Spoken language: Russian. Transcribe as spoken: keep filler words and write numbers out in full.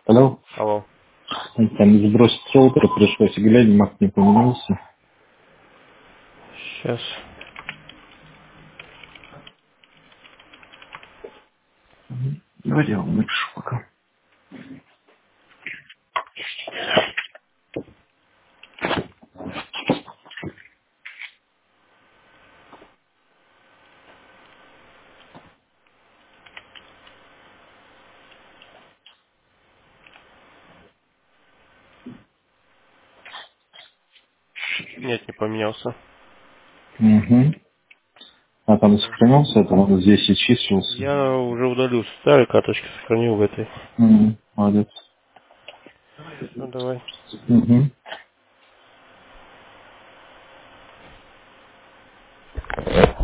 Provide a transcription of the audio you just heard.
Алло. Алло. Там сбросить роутер пришлось, глянь, мак не поменялся. Сейчас. Давайте я вам напишу пока. Нет, не поменялся. Угу. А там Мгм. сохранился, это он здесь и числился. Я уже удалил старые карточки, сохранил в этой. Угу. Молодец. Ну давай. Угу.